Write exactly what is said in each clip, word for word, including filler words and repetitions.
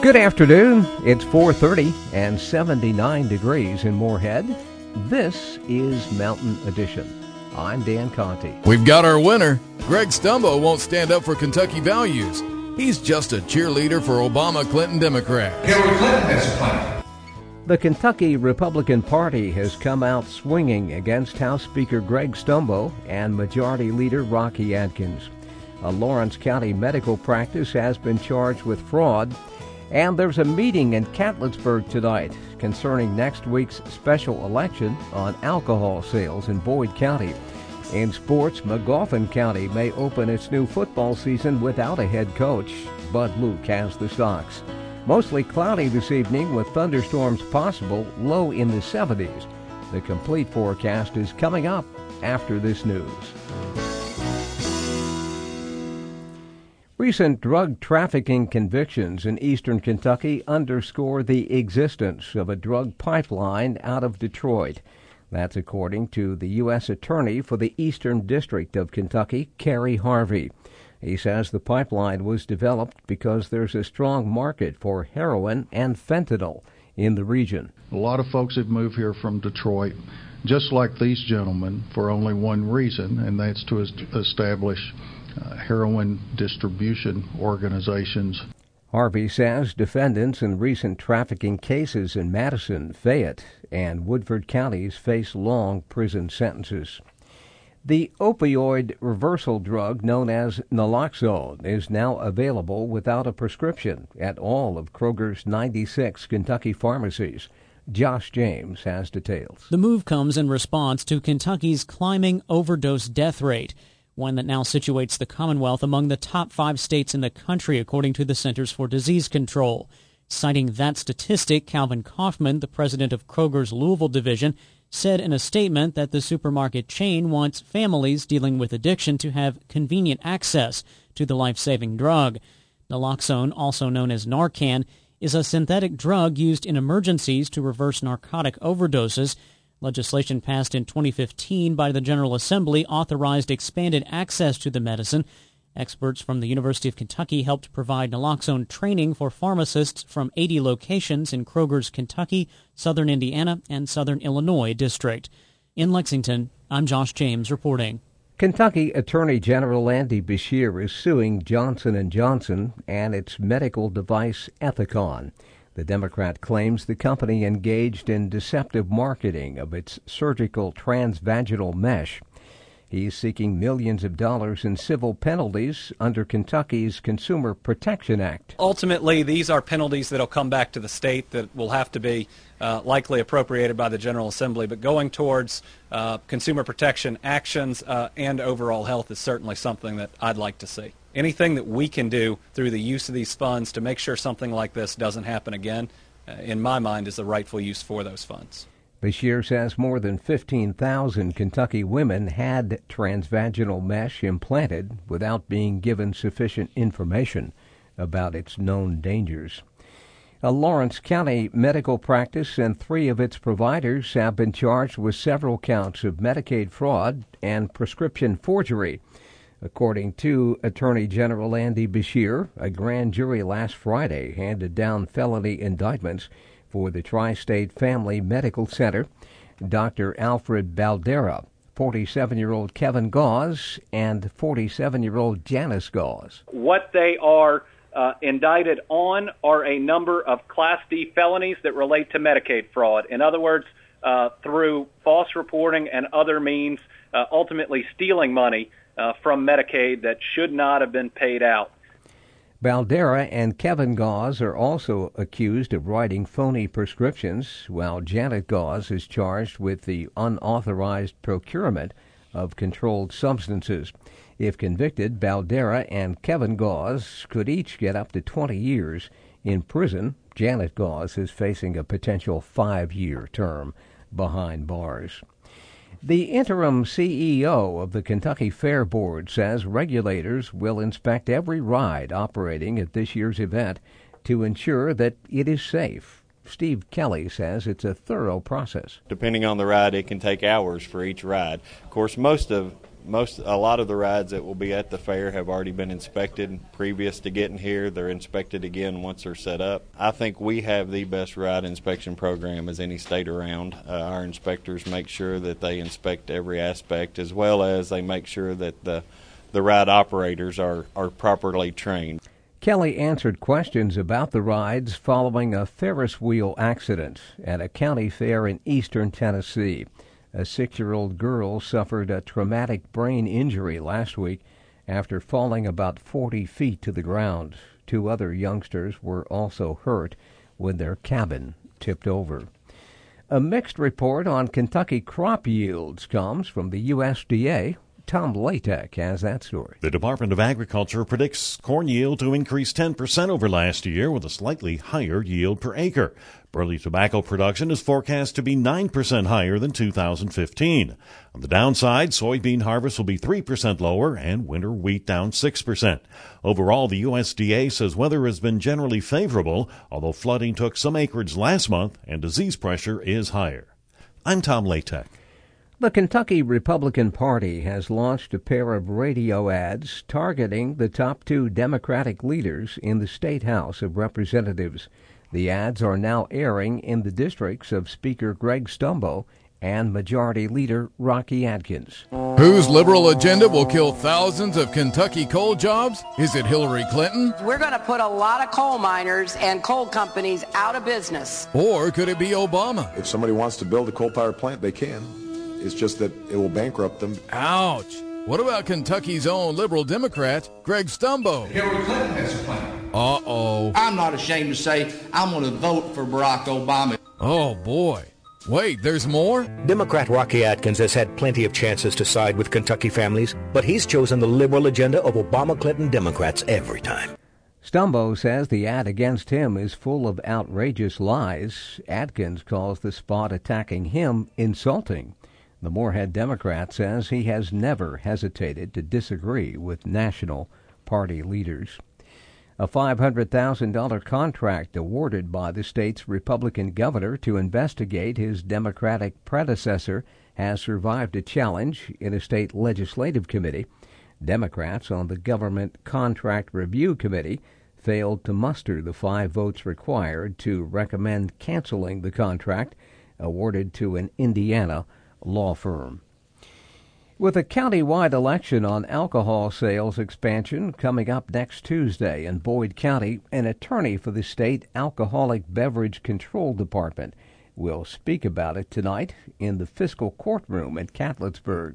Good afternoon. It's four thirty and seventy-nine degrees in Moorhead. This is Mountain Edition. I'm Dan Conti. We've got our winner. Greg Stumbo won't stand up for Kentucky values. He's just a cheerleader for Obama Clinton Democrats. Hillary Clinton is Clinton. The Kentucky Republican Party has come out swinging against House Speaker Greg Stumbo and Majority Leader Rocky Adkins. A Lawrence County medical practice has been charged with fraud, and there's a meeting in Catlettsburg tonight concerning next week's special election on alcohol sales in Boyd County. In sports, Magoffin County may open its new football season without a head coach. Bud Luke has the Stocks. Mostly cloudy this evening with thunderstorms possible, low in the seventies. The complete forecast is coming up after this news. Recent drug trafficking convictions in eastern Kentucky underscore the existence of a drug pipeline out of Detroit. That's according to the U S Attorney for the Eastern District of Kentucky, Kerry Harvey. He says the pipeline was developed because there's a strong market for heroin and fentanyl in the region. A lot of folks have moved here from Detroit, just like these gentlemen, for only one reason, and that's to establish uh, heroin distribution organizations. Harvey says defendants in recent trafficking cases in Madison, Fayette, and Woodford counties face long prison sentences. The opioid reversal drug known as naloxone is now available without a prescription at all of Kroger's ninety-six Kentucky pharmacies. Josh James has details. The move comes in response to Kentucky's climbing overdose death rate, one that now situates the Commonwealth among the top five states in the country, according to the Centers for Disease Control. Citing that statistic, Calvin Kaufman, the president of Kroger's Louisville division, said in a statement that the supermarket chain wants families dealing with addiction to have convenient access to the life-saving drug. Naloxone, also known as Narcan, is a synthetic drug used in emergencies to reverse narcotic overdoses. Legislation passed in twenty fifteen by the General Assembly authorized expanded access to the medicine. Experts from the University of Kentucky helped provide naloxone training for pharmacists from eighty locations in Kroger's Kentucky, Southern Indiana, and Southern Illinois district. In Lexington, I'm Josh James reporting. Kentucky Attorney General Andy Beshear is suing Johnson and Johnson and its medical device Ethicon. The Democrat claims the company engaged in deceptive marketing of its surgical transvaginal mesh. He's seeking millions of dollars in civil penalties under Kentucky's Consumer Protection Act. Ultimately, these are penalties that will come back to the state that will have to be uh, likely appropriated by the General Assembly. But going towards uh, consumer protection actions uh, and overall health is certainly something that I'd like to see. Anything that we can do through the use of these funds to make sure something like this doesn't happen again, uh, in my mind, is the rightful use for those funds. Beshear says more than fifteen thousand Kentucky women had transvaginal mesh implanted without being given sufficient information about its known dangers. A Lawrence County medical practice and three of its providers have been charged with several counts of Medicaid fraud and prescription forgery. According to Attorney General Andy Beshear, a grand jury last Friday handed down felony indictments for the Tri-State Family Medical Center, Doctor Alfred Baldera, forty-seven-year-old Kevin Gauze, and forty-seven-year-old Janice Gauze. What they are uh, indicted on are a number of Class D felonies that relate to Medicaid fraud. In other words, uh, through false reporting and other means, uh, ultimately stealing money uh, from Medicaid that should not have been paid out. Baldera and Kevin Gauze are also accused of writing phony prescriptions, while Janet Gauze is charged with the unauthorized procurement of controlled substances. If convicted, Baldera and Kevin Gauze could each get up to twenty years in prison. Janet Gauze is facing a potential five-year term behind bars. The interim C E O of the Kentucky Fair Board says regulators will inspect every ride operating at this year's event to ensure that it is safe. Steve Kelly says it's a thorough process. Depending on the ride, it can take hours for each ride. Of course, most of most, a lot of the rides that will be at the fair have already been inspected previous to getting here. They're inspected again once they're set up. I think we have the best ride inspection program as any state around. Uh, our inspectors make sure that they inspect every aspect, as well as they make sure that the the ride operators are, are properly trained. Kelly answered questions about the rides following a Ferris wheel accident at a county fair in eastern Tennessee. A six-year-old girl suffered a traumatic brain injury last week after falling about forty feet to the ground. Two other youngsters were also hurt when their cabin tipped over. A mixed report on Kentucky crop yields comes from the U S D A. Tom Latek has that story. The Department of Agriculture predicts corn yield to increase ten percent over last year with a slightly higher yield per acre. Burley tobacco production is forecast to be nine percent higher than two thousand fifteen. On the downside, soybean harvest will be three percent lower and winter wheat down six percent. Overall, the U S D A says weather has been generally favorable, although flooding took some acreage last month and disease pressure is higher. I'm Tom Latek. The Kentucky Republican Party has launched a pair of radio ads targeting the top two Democratic leaders in the State House of Representatives. The ads are now airing in the districts of Speaker Greg Stumbo and Majority Leader Rocky Adkins. Whose liberal agenda will kill thousands of Kentucky coal jobs? Is it Hillary Clinton? We're going to put a lot of coal miners and coal companies out of business. Or could it be Obama? If somebody wants to build a coal-powered plant, they can. It's just that it will bankrupt them. Ouch. What about Kentucky's own liberal Democrat, Greg Stumbo? Hillary Clinton has a plan. Uh-oh. I'm not ashamed to say I'm going to vote for Barack Obama. Oh, boy. Wait, there's more? Democrat Rocky Adkins has had plenty of chances to side with Kentucky families, but he's chosen the liberal agenda of Obama-Clinton Democrats every time. Stumbo says the ad against him is full of outrageous lies. Adkins calls the spot attacking him insulting. The Moorhead Democrat says he has never hesitated to disagree with national party leaders. A five hundred thousand dollars contract awarded by the state's Republican governor to investigate his Democratic predecessor has survived a challenge in a state legislative committee. Democrats on the Government Contract Review Committee failed to muster the five votes required to recommend canceling the contract awarded to an Indiana law firm. With a county-wide election on alcohol sales expansion coming up next Tuesday in Boyd County, an attorney for the state Alcoholic Beverage Control Department will speak about it tonight in the fiscal courtroom at Catlettsburg.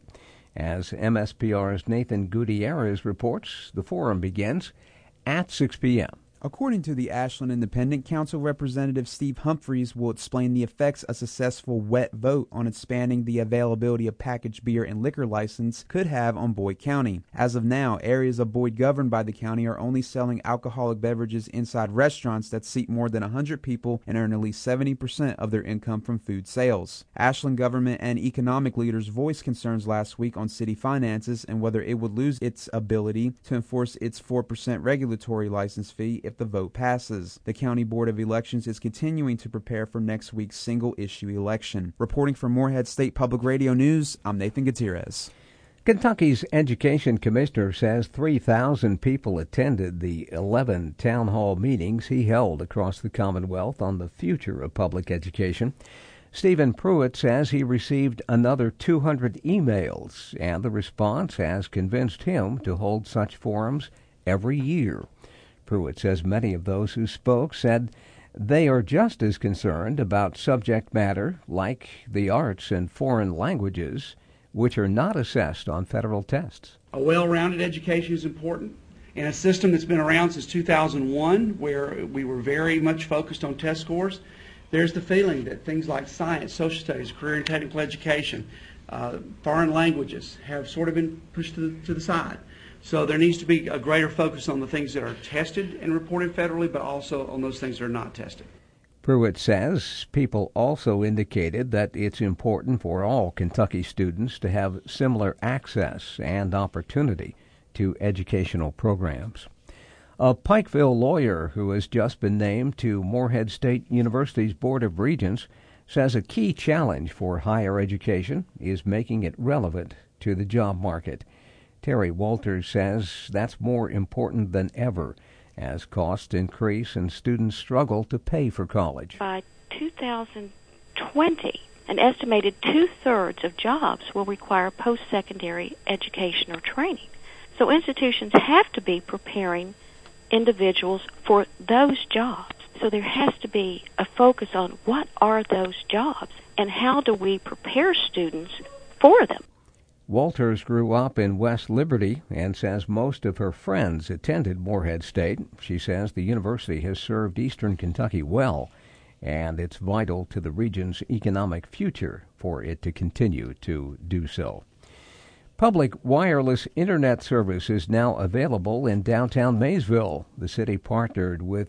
As M S P R's Nathan Gutierrez reports, the forum begins at six p.m. According to the Ashland Independent, Council Representative Steve Humphreys will explain the effects a successful wet vote on expanding the availability of packaged beer and liquor license could have on Boyd County. As of now, areas of Boyd governed by the county are only selling alcoholic beverages inside restaurants that seat more than one hundred people and earn at least seventy percent of their income from food sales. Ashland government and economic leaders voiced concerns last week on city finances and whether it would lose its ability to enforce its four percent regulatory license fee if the vote passes. The County Board of Elections is continuing to prepare for next week's single-issue election. Reporting from Moorhead State Public Radio News, I'm Nathan Gutierrez. Kentucky's Education Commissioner says three thousand people attended the eleven town hall meetings he held across the Commonwealth on the future of public education. Stephen Pruitt says he received another two hundred emails, and the response has convinced him to hold such forums every year. Pruitt says many of those who spoke said they are just as concerned about subject matter like the arts and foreign languages, which are not assessed on federal tests. A well-rounded education is important. In a system that's been around since two thousand one, where we were very much focused on test scores, there's the feeling that things like science, social studies, career and technical education, uh, foreign languages have sort of been pushed to the, to the side. So there needs to be a greater focus on the things that are tested and reported federally, but also on those things that are not tested. Pruitt says people also indicated that it's important for all Kentucky students to have similar access and opportunity to educational programs. A Pikeville lawyer who has just been named to Moorhead State University's Board of Regents says a key challenge for higher education is making it relevant to the job market. Terry Walters says that's more important than ever as costs increase and students struggle to pay for college. By two thousand twenty, an estimated two-thirds of jobs will require post-secondary education or training. So institutions have to be preparing individuals for those jobs. So there has to be a focus on what are those jobs and how do we prepare students for them. Walters grew up in West Liberty and says most of her friends attended Morehead State. She says the university has served Eastern Kentucky well, and it's vital to the region's economic future for it to continue to do so. Public wireless internet service is now available in downtown Maysville. The city partnered with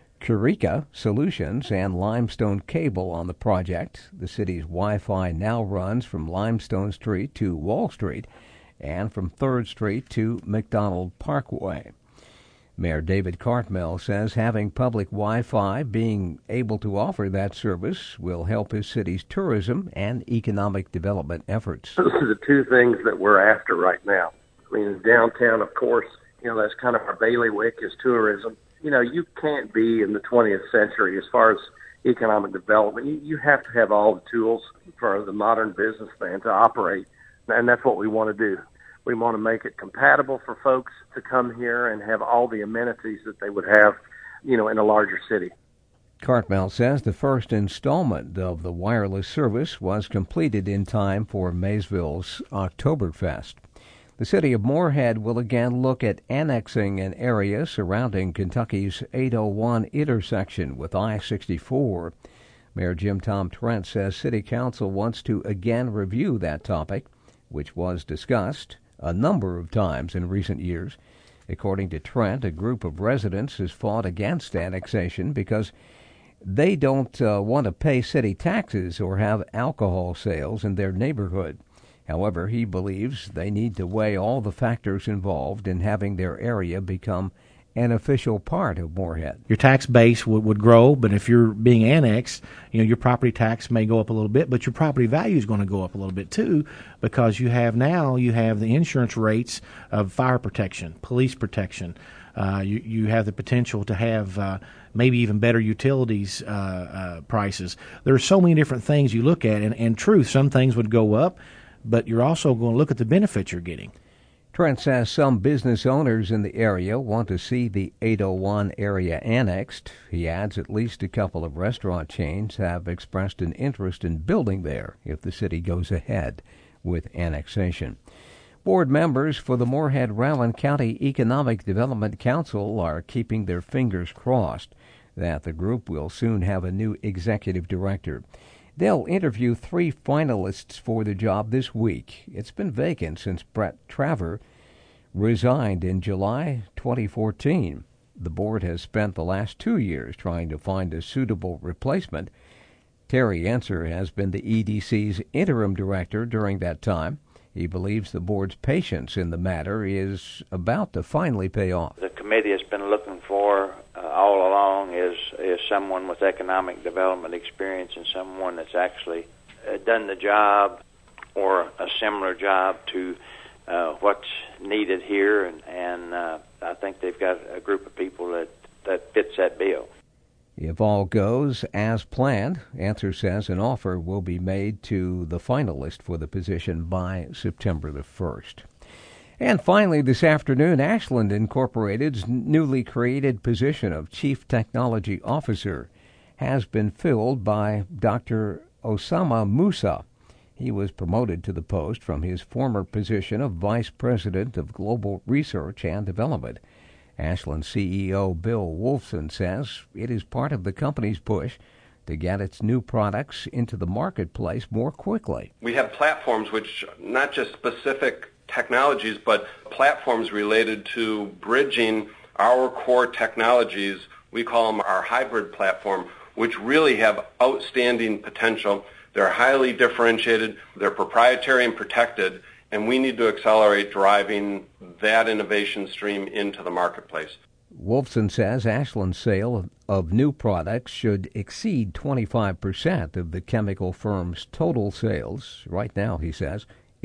Curica Solutions and Limestone Cable on the project. The city's Wi-Fi now runs from Limestone Street to Wall Street and from third Street to McDonald Parkway. Mayor David Cartmell says having public Wi-Fi, being able to offer that service, will help his city's tourism and economic development efforts. Those are the two things that we're after right now. I mean, downtown, of course, you know, that's kind of our bailiwick is tourism. You know, you can't be in the twentieth century as far as economic development. You, you have to have all the tools for the modern businessman to operate, and that's what we want to do. We want to make it compatible for folks to come here and have all the amenities that they would have, you know, in a larger city. Cartmell says the first installment of the wireless service was completed in time for Maysville's Oktoberfest. The city of Morehead will again look at annexing an area surrounding Kentucky's eight oh one intersection with I sixty-four. Mayor Jim Tom Trent says City Council wants to again review that topic, which was discussed a number of times in recent years. According to Trent, a group of residents has fought against annexation because they don't uh, want to pay city taxes or have alcohol sales in their neighborhood. However, he believes they need to weigh all the factors involved in having their area become an official part of Morehead. Your tax base would, would grow, but if you're being annexed, you know, your property tax may go up a little bit, but your property value is going to go up a little bit too, because you have now, you have the insurance rates of fire protection, police protection. Uh, you, you have the potential to have uh, maybe even better utilities uh, uh, prices. There are so many different things you look at, and, and truth, some things would go up, but you're also going to look at the benefits you're getting. Trent says some business owners in the area want to see the eight oh one area annexed. He adds at least a couple of restaurant chains have expressed an interest in building there if the city goes ahead with annexation. Board members for the Morehead-Rowland County Economic Development Council are keeping their fingers crossed that the group will soon have a new executive director. They'll interview three finalists for the job this week. It's been vacant since Brett Traver resigned in July twenty fourteen. The board has spent the last two years trying to find a suitable replacement. Terry Enser has been the E D C's interim director during that time. He believes the board's patience in the matter is about to finally pay off. The committee has been looking for uh, all along is is someone with economic development experience and someone that's actually uh, done the job or a similar job to uh, what's needed here, and, and uh, I think they've got a group of people that, that fits that bill. If all goes as planned, Enser says an offer will be made to the finalist for the position by September the first. And finally, this afternoon, Ashland Incorporated's newly created position of Chief Technology Officer has been filled by Doctor Osama Musa. He was promoted to the post from his former position of Vice President of Global Research and Development. Ashland C E O Bill Wolfson says it is part of the company's push to get its new products into the marketplace more quickly. We have platforms which not just specific technologies, but platforms related to bridging our core technologies. We call them our hybrid platform, which really have outstanding potential. They're highly differentiated, they're proprietary and protected, and we need to accelerate driving that innovation stream into the marketplace. Wolfson says Ashland's sale of, of new products should exceed twenty-five percent of the chemical firm's total sales. Right now, he says,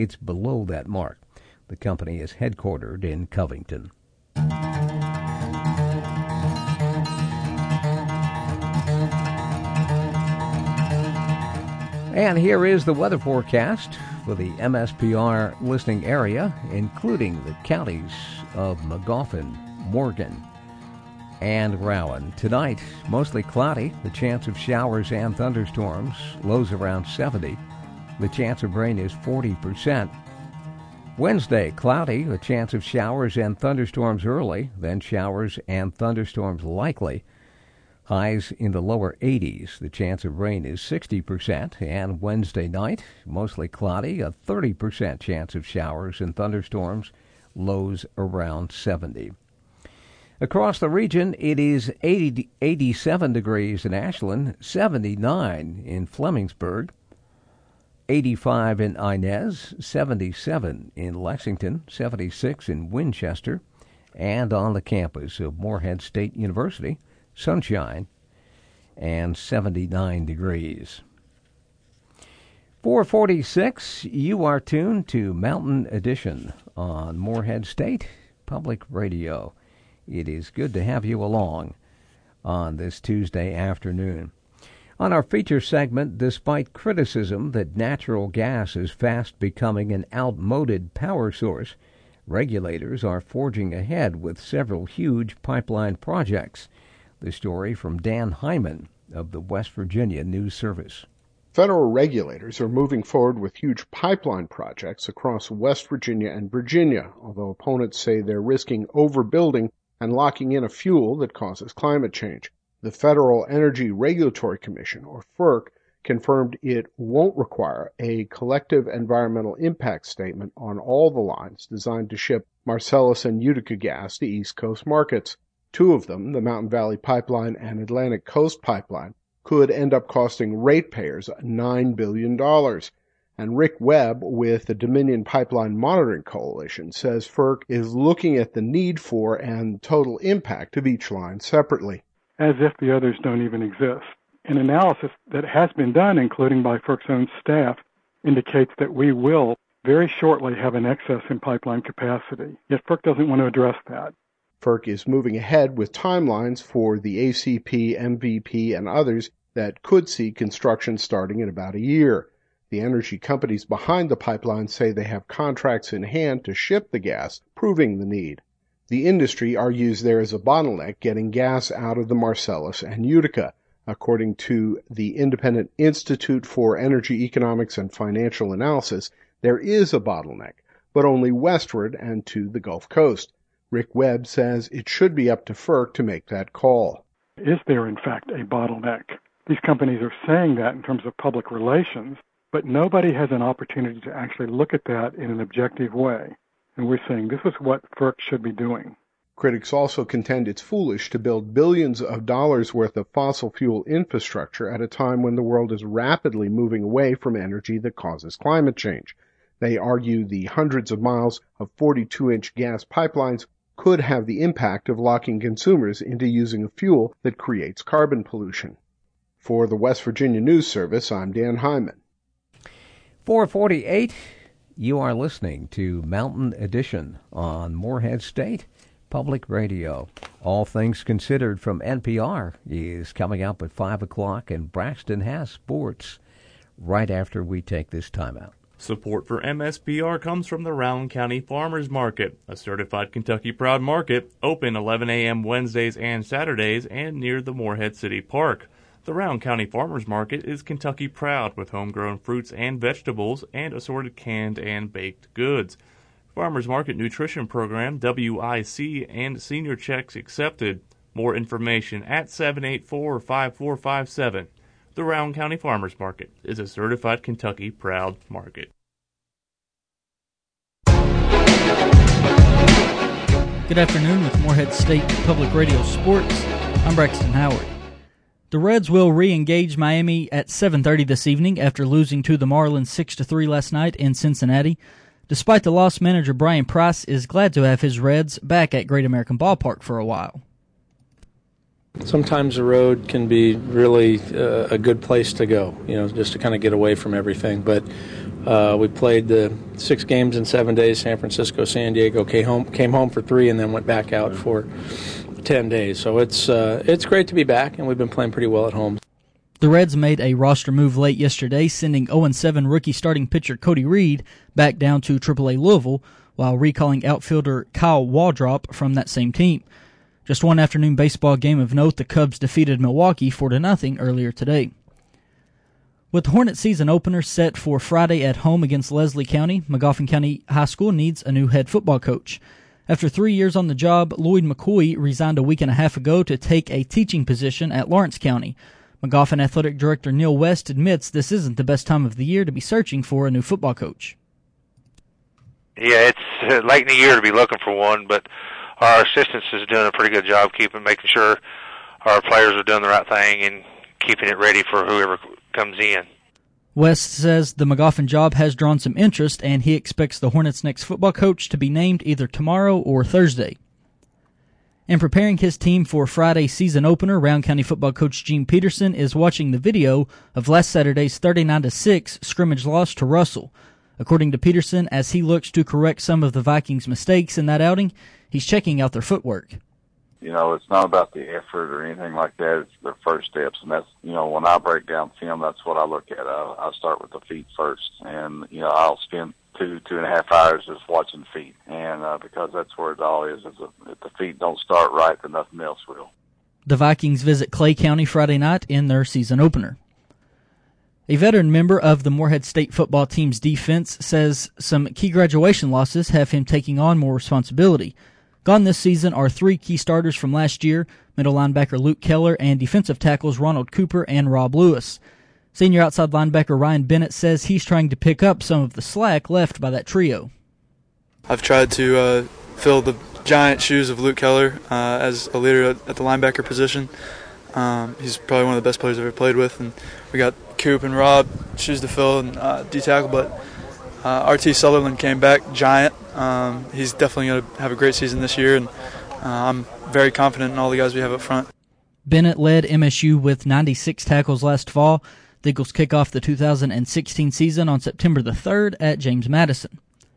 it's below that mark. The company is headquartered in Covington. And here is the weather forecast for the M S P R listening area, including the counties of Magoffin, Morgan, and Rowan. Tonight, mostly cloudy, the chance of showers and thunderstorms, lows around seventy. The chance of rain is forty percent. Wednesday, cloudy, a chance of showers and thunderstorms early, then showers and thunderstorms likely. Highs in the lower eighties. The chance of rain is sixty percent. And Wednesday night, mostly cloudy, a thirty percent chance of showers and thunderstorms, lows around seventy. Across the region, it is eighty, eighty-seven degrees in Ashland, seventy-nine in Flemingsburg, eighty-five in Inez, seventy-seven in Lexington, seventy-six in Winchester, and on the campus of Morehead State University, sunshine and seventy-nine degrees. four forty-six, you are tuned to Mountain Edition on Morehead State Public Radio. It is good to have you along on this Tuesday afternoon. On our feature segment, despite criticism that natural gas is fast becoming an outmoded power source, regulators are forging ahead with several huge pipeline projects. The story from Dan Hyman of the West Virginia News Service. Federal regulators are moving forward with huge pipeline projects across West Virginia and Virginia, although opponents say they're risking overbuilding and locking in a fuel that causes climate change. The Federal Energy Regulatory Commission, or FERC, confirmed it won't require a collective environmental impact statement on all the lines designed to ship Marcellus and Utica gas to East Coast markets. Two of them, the Mountain Valley Pipeline and Atlantic Coast Pipeline, could end up costing ratepayers nine billion dollars. And Rick Webb with the Dominion Pipeline Monitoring Coalition says FERC is looking at the need for and total impact of each line separately. As if the others don't even exist. An analysis that has been done, including by FERC's own staff, indicates that we will very shortly have an excess in pipeline capacity, yet FERC doesn't want to address that. FERC is moving ahead with timelines for the A C P, M V P, and others that could see construction starting in about a year. The energy companies behind the pipeline say they have contracts in hand to ship the gas, proving the need. The industry argues there is a bottleneck getting gas out of the Marcellus and Utica. According to the Independent Institute for Energy Economics and Financial Analysis, there is a bottleneck, but only westward and to the Gulf Coast. Rick Webb says it should be up to FERC to make that call. Is there, in fact, a bottleneck? These companies are saying that in terms of public relations, but nobody has an opportunity to actually look at that in an objective way. And we're saying this is what FERC should be doing. Critics also contend it's foolish to build billions of dollars worth of fossil fuel infrastructure at a time when the world is rapidly moving away from energy that causes climate change. They argue the hundreds of miles of forty-two inch gas pipelines could have the impact of locking consumers into using a fuel that creates carbon pollution. For the West Virginia News Service, I'm Dan Hyman. four forty-eight, you are listening to Mountain Edition on Morehead State Public Radio. All Things Considered from N P R is coming up at five o'clock, and Braxton has sports right after we take this time out. Support for M S P R comes from the Rowan County Farmers Market, a certified Kentucky Proud market, open eleven a.m. Wednesdays and Saturdays and near the Morehead City Park. The Rowan County Farmers Market is Kentucky Proud with homegrown fruits and vegetables and assorted canned and baked goods. Farmers Market Nutrition Program, W I C, and senior checks accepted. More information at seven eight four, five four five seven. The Rowan County Farmers Market is a certified Kentucky Proud market. Good afternoon with Morehead State Public Radio Sports. I'm Braxton Howard. The Reds will re-engage Miami at seven thirty this evening after losing to the Marlins six to three last night in Cincinnati. Despite the loss, manager Brian Price is glad to have his Reds back at Great American Ballpark for a while. Sometimes the road can be really uh, a good place to go, you know, just to kind of get away from everything. But uh, we played the six games in seven days, San Francisco, San Diego, came home, came home for three, and then went back out for ten days. So it's uh, it's great to be back, and we've been playing pretty well at home. The Reds made a roster move late yesterday, sending oh and seven rookie starting pitcher Cody Reed back down to triple A Louisville, while recalling outfielder Kyle Waldrop from that same team. Just one afternoon baseball game of note, the Cubs defeated Milwaukee four to nothing earlier today. With the Hornet season opener set for Friday at home against Leslie County, Magoffin County High School needs a new head football coach. After three years on the job, Lloyd McCoy resigned a week and a half ago to take a teaching position at Lawrence County. Magoffin Athletic Director Neil West admits this isn't the best time of the year to be searching for a new football coach. Yeah, it's late in the year to be looking for one, but our assistants is doing a pretty good job keeping, making sure our players are doing the right thing and keeping it ready for whoever comes in. West says the Magoffin job has drawn some interest, and he expects the Hornets' next football coach to be named either tomorrow or Thursday. In preparing his team for Friday's season opener, Round County football coach Gene Peterson is watching the video of last Saturday's thirty-nine to six scrimmage loss to Russell. According to Peterson, as he looks to correct some of the Vikings' mistakes in that outing, he's checking out their footwork. You know, it's not about the effort or anything like that. It's their first steps. And that's, you know, when I break down film, that's what I look at. I, I start with the feet first. And, you know, I'll spend two, two and a half hours just watching feet. And uh, because that's where it all is. Is if the feet don't start right, then nothing else will. The Vikings visit Clay County Friday night in their season opener. A veteran member of the Morehead State football team's defense says some key graduation losses have him taking on more responsibility. Gone this season are three key starters from last year, middle linebacker Luke Keller and defensive tackles Ronald Cooper and Rob Lewis. Senior outside linebacker Ryan Bennett says he's trying to pick up some of the slack left by that trio. I've tried to uh, fill the giant shoes of Luke Keller uh, as a leader at, at the linebacker position. Um, he's probably one of the best players I've ever played with, and we got Coop and Rob shoes to fill and uh, D-tackle, but uh, R T Sutherland came back giant. Um, he's definitely going to have a great season this year, and uh, I'm very confident in all the guys we have up front. Bennett led M S U with ninety-six tackles last fall. The Eagles kick off the two thousand sixteen season on September the third at James Madison.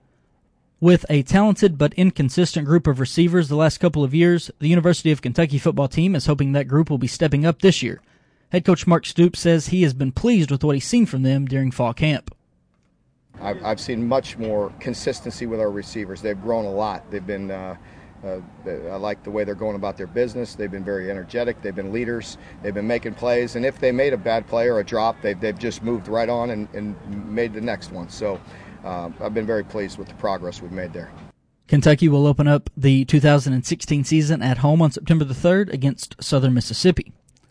With a talented but inconsistent group of receivers the last couple of years, the University of Kentucky football team is hoping that group will be stepping up this year. Head coach Mark Stoops says he has been pleased with what he's seen from them during fall camp. I've, I've seen much more consistency with our receivers. They've grown a lot. They've been, uh, uh, I like the way they're going about their business. They've been very energetic. They've been leaders. They've been making plays. And if they made a bad play or a drop, they've, they've just moved right on and, and made the next one. So uh, I've been very pleased with the progress we've made there. Kentucky will open up the two thousand sixteen season at home on September the third against Southern Mississippi.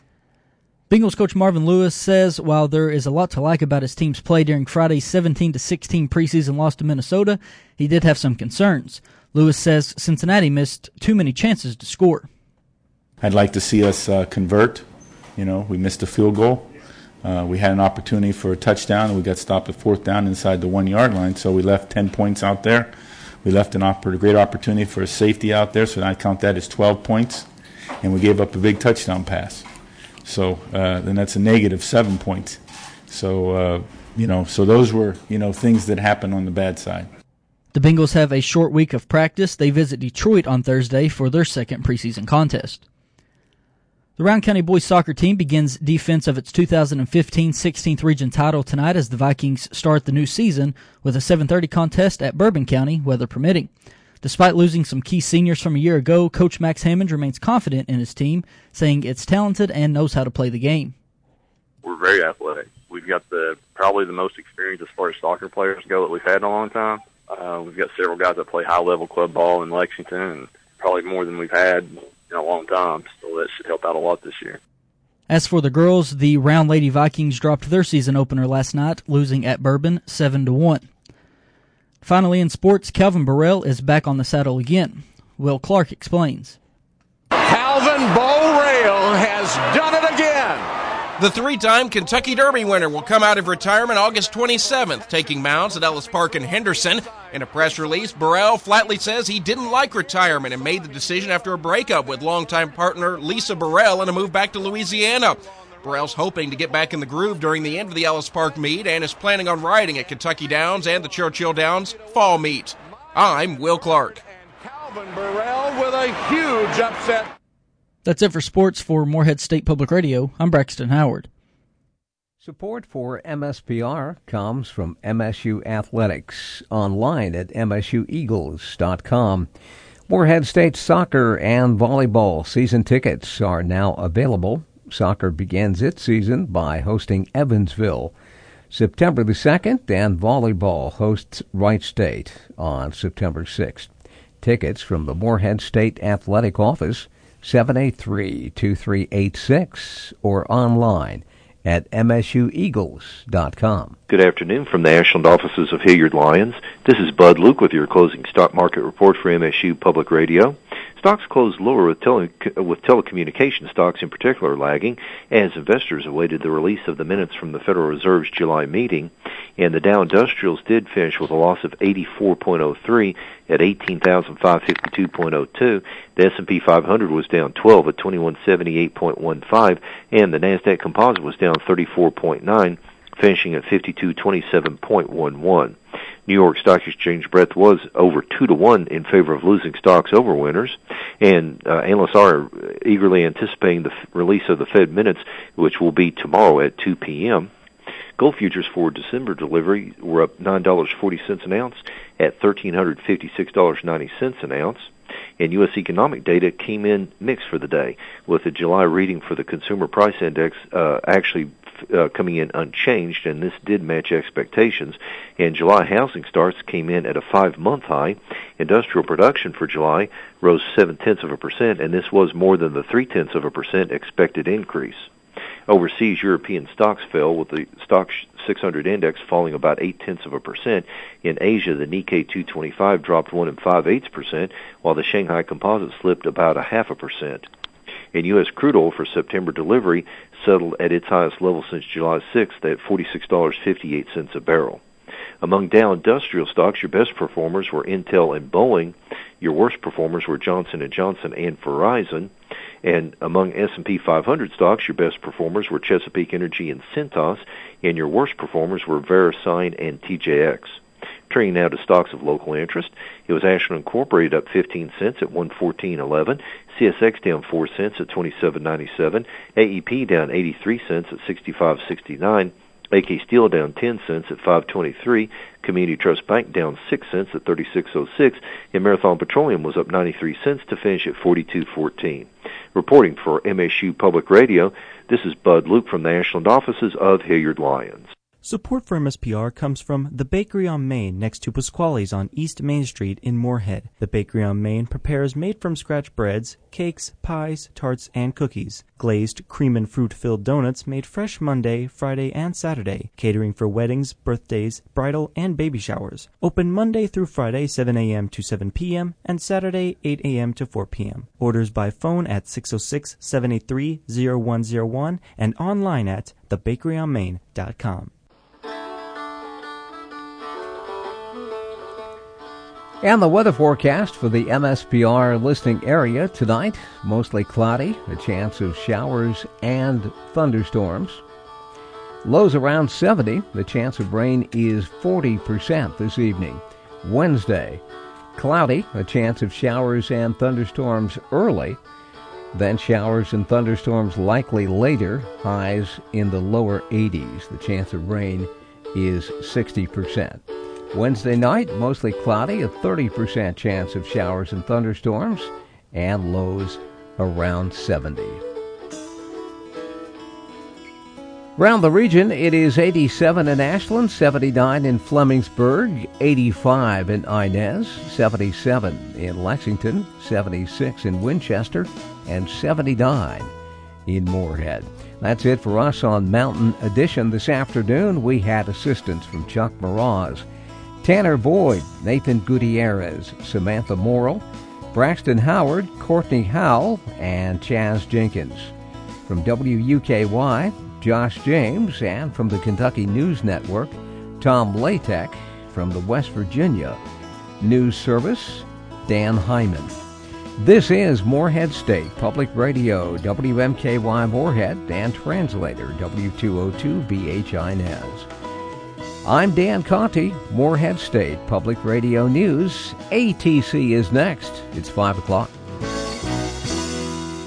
Bengals coach Marvin Lewis says while there is a lot to like about his team's play during Friday's seventeen to sixteen preseason loss to Minnesota, he did have some concerns. Lewis says Cincinnati missed too many chances to score. I'd like to see us uh, convert. You know, we missed a field goal. Uh, we had an opportunity for a touchdown, and we got stopped at fourth down inside the one-yard line, so we left ten points out there. We left an opp- a great opportunity for a safety out there, so I count that as twelve points, and we gave up a big touchdown pass. So uh, then that's a negative seven points. So, uh, you know, so those were, you know, things that happened on the bad side. The Bengals have a short week of practice. They visit Detroit on Thursday for their second preseason contest. The Round County boys soccer team begins defense of its two thousand fifteen sixteenth region title tonight as the Vikings start the new season with a seven thirty contest at Bourbon County, weather permitting. Despite losing some key seniors from a year ago, Coach Max Hammond remains confident in his team, saying it's talented and knows how to play the game. We're very athletic. We've got the probably the most experience as far as soccer players go that we've had in a long time. Uh, we've got several guys that play high-level club ball in Lexington, and probably more than we've had in a long time, so that should help out a lot this year. As for the girls, the Round Lady Vikings dropped their season opener last night, losing at Bourbon seven to one. Finally, in sports, Calvin Burrell is back on the saddle again. Will Clark explains. Calvin Burrell has done it again. The three-time Kentucky Derby winner will come out of retirement August twenty-seventh, taking mounts at Ellis Park in Henderson. In a press release, Burrell flatly says he didn't like retirement and made the decision after a breakup with longtime partner Lisa Burrell and a move back to Louisiana. Burrell's hoping to get back in the groove during the end of the Ellis Park meet and is planning on riding at Kentucky Downs and the Churchill Downs fall meet. I'm Will Clark. Calvin Burrell with a huge upset. That's it for sports for Morehead State Public Radio. I'm Braxton Howard. Support for M S P R comes from M S U Athletics, online at M S U Eagles dot com. Morehead State soccer and volleyball season tickets are now available. Soccer begins its season by hosting Evansville September the second, and volleyball hosts Wright State on September sixth. Tickets from the Morehead State Athletic Office, seven eight three, two three eight six, or online at M S U Eagles dot com. Good afternoon from the Ashland offices of Hilliard Lyons. This is Bud Luke with your closing stock market report for M S U Public Radio. Stocks closed lower with, tele- with telecommunication stocks in particular lagging as investors awaited the release of the minutes from the Federal Reserve's July meeting. And the Dow Industrials did finish with a loss of eighty-four point oh three at eighteen thousand five hundred fifty-two point oh two. The S and P five hundred was down twelve at twenty-one seventy-eight point one five, and the Nasdaq Composite was down thirty-four point nine, finishing at fifty-two twenty-seven point one one. New York Stock Exchange breadth was over two to one in favor of losing stocks over winners, and uh, analysts are eagerly anticipating the f- release of the Fed minutes, which will be tomorrow at two p.m. Gold futures for December delivery were up nine dollars and forty cents an ounce at one thousand three hundred fifty-six dollars and ninety cents an ounce. And U S economic data came in mixed for the day, with the July reading for the Consumer Price Index uh, actually uh, coming in unchanged, and this did match expectations. And July housing starts came in at a five-month high. Industrial production for July rose seven-tenths of a percent, and this was more than the three-tenths of a percent expected increase. Overseas European stocks fell, with the stock six hundred index falling about eight-tenths of a percent. In Asia, the Nikkei two twenty-five dropped one and five-eighths percent, while the Shanghai Composite slipped about a half a percent. And U S crude oil for September delivery settled at its highest level since July sixth at forty-six dollars and fifty-eight cents a barrel. Among Dow Industrial stocks, your best performers were Intel and Boeing. Your worst performers were Johnson and Johnson and Verizon. And among S and P five hundred stocks, your best performers were Chesapeake Energy and Cintas, and your worst performers were VeriSign and T J X. Turning now to stocks of local interest, it was Ashland Incorporated up fifteen cents at one fourteen eleven, C S X down four cents at twenty-seven ninety-seven, A E P down eighty-three cents at sixty-five sixty-nine, A K Steel down ten cents at five twenty-three, Community Trust Bank down six cents at thirty-six oh six, and Marathon Petroleum was up ninety-three cents to finish at forty-two fourteen. Reporting for M S U Public Radio, this is Bud Luke from the Ashland offices of Hilliard Lyons. Support for M S P R comes from The Bakery on Main next to Pasquale's on East Main Street in Morehead. The Bakery on Main prepares made-from-scratch breads, cakes, pies, tarts, and cookies. Glazed cream and fruit-filled donuts made fresh Monday, Friday, and Saturday. Catering for weddings, birthdays, bridal, and baby showers. Open Monday through Friday seven a.m. to seven p.m. and Saturday eight a.m. to four p.m. Orders by phone at six oh six, seven eight three, oh one oh one and online at the bakery on main dot com. And the weather forecast for the M S P R listening area tonight, mostly cloudy, a chance of showers and thunderstorms. Lows around seventy, the chance of rain is forty percent this evening. Wednesday, cloudy, a chance of showers and thunderstorms early, then showers and thunderstorms likely later, highs in the lower eighties. The chance of rain is sixty percent. Wednesday night, mostly cloudy, a thirty percent chance of showers and thunderstorms, and lows around seventy. Around the region, it is eighty-seven in Ashland, seventy-nine in Flemingsburg, eighty-five in Inez, seventy-seven in Lexington, seventy-six in Winchester, and seventy-nine in Morehead. That's it for us on Mountain Edition this afternoon. We had assistance from Chuck Meraz, Tanner Boyd, Nathan Gutierrez, Samantha Morrill, Braxton Howard, Courtney Howell, and Chaz Jenkins. From W U K Y, Josh James, and from the Kentucky News Network, Tom Latek. From the West Virginia News Service, Dan Hyman. This is Morehead State Public Radio, W M K Y Morehead, and translator W two oh two B H I N E S. I'm Dan Conti, Morehead State Public Radio News. A T C is next. It's five o'clock.